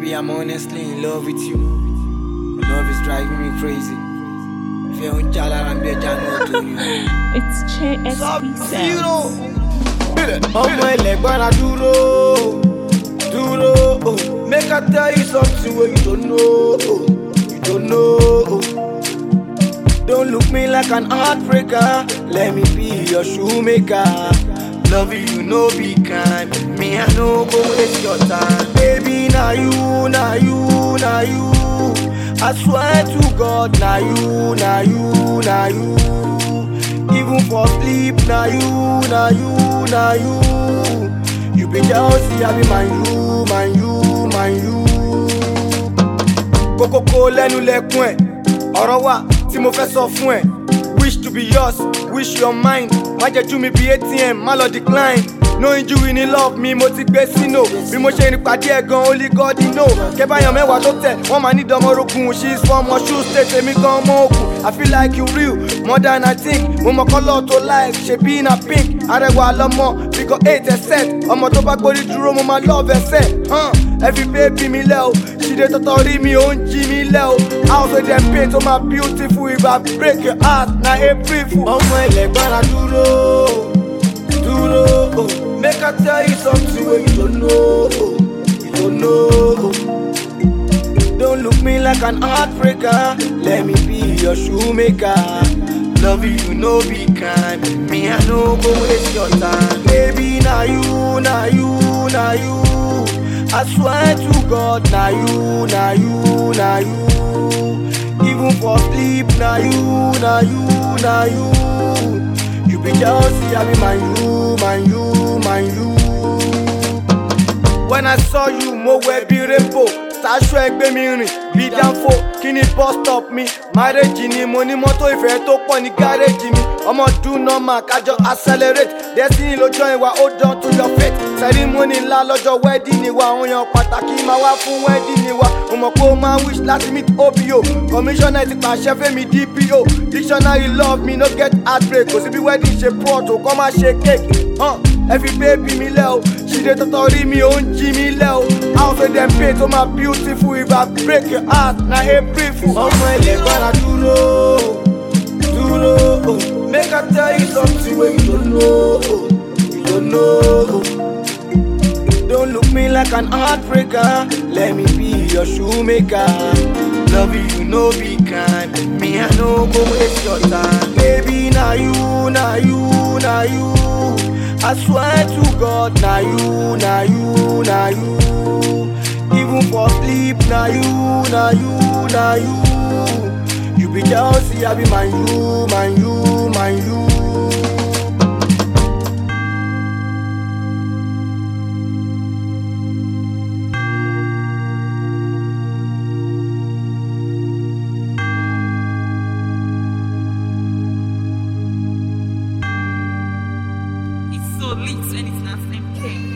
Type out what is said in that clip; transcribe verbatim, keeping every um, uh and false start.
Baby, I'm honestly in love with you. Your love is driving me crazy. If you don't tell her, I'm be a jano to you. It's J S P Sounds. Ọmọ ẹlẹ́gbọ́n dúró, dúró. Make I tell you something where you don't know, you don't know. Don't look me like an heartbreaker. Let me be your shoemaker. Love you, no be kind. Me, I no go waste your time. Baby, now you, now you, now you. I swear to God, now you, now you, now you. Even for sleep, now you, now you, now you. You be jealousy, I be my you, my you, my you. Kokoko lẹ́nu lẹ́kún ẹ̀, ọ̀rọ̀ wà tí mo fẹ́ sọ fún ẹ. Wish to be yours, wish your mind. Má jẹ́ jú mi bí A T M, má lọ decline. No injury ní love mi, mo ti gbé sínú. Bí mo ṣe rìn pàdé ẹ̀ gan, only God know. Kẹ́báyàn mẹ́wàá tó tẹ̀, wọ́n máa ní dánmọ́rogún. She's from Osun State, èmi gan ọmọ Ògùn. I feel like you real, more than I think. Mo mọ kọ́lọ́ tó like, ṣebí na pink. Arẹwà lọ́mọ, figure eight ẹsẹ̀. Ọmọ tó bá gbórí dúró, mo máa love ẹsẹ̀. Every baby mi lẹ́ o, she dey tọ́tọ́rí mi, ó ń jí mi lẹ́ o. House wey dem paint, ó máa beautiful. If I break your heart, na April fool. Ọmọ ẹlẹ́gbọ́n dúró, dúró. Make I tell you something where you don't know, you don't know. Don't look me like an heartbreaker. Let me be your shoemaker. Love you, no be kind. Me, I no go waste your time. Baby, now you, now you, now you. I swear to God, now you, now you, now you. Even for sleep, now you, now you, now you. You be jealousy, I be my you, my you, my you. When I saw you, mo wear be rainbow. Ṣaṣọ ẹgbẹ́ mi rìn bí dánfò. Kí ni bus stop mi? Marriage ni mo ní mọ́tò ìfẹ́ tó pọ̀ ní gáréjì mi. Ọmọ dún nọ́mà kájọ accelerate. Destiny ló join wa, hold on to your faith. Ceremony ńlá lọ́jọ́ wedding ni wa. Àwọn èèyàn pàtàkì máa wá fún wedding ni wa. Mo mọ̀ pé ó máa wish láti meet O B O. Commissioner ti pàṣẹ fẹ́mi D P O. Dictionary love me no get heartbreak. Kò sí bí wedding ṣe pọ̀ tó kọ́ máa ṣe cake. Huh. Every baby mi lẹ́ o. She dey tọ́tọ́rí mi, ó ń jí mi lẹ́ o. House wey dem paint, ó máa beautiful. If I break your heart, na April fool. Ọmọ ẹlẹ́gbọ́n dúró, dúró. Make I tell you something where you don't know, you don't know. Don't look me like an heartbreaker. Let me be your shoemaker. Love you, no be kind. Me, I no go waste your time. Baby, now you, now you, now you. I swear to God, now you, now you, now you. Even for sleep, now you, now you, now you. You be jealousy, I be my you, my you, my you. It's so lit and it's not same king.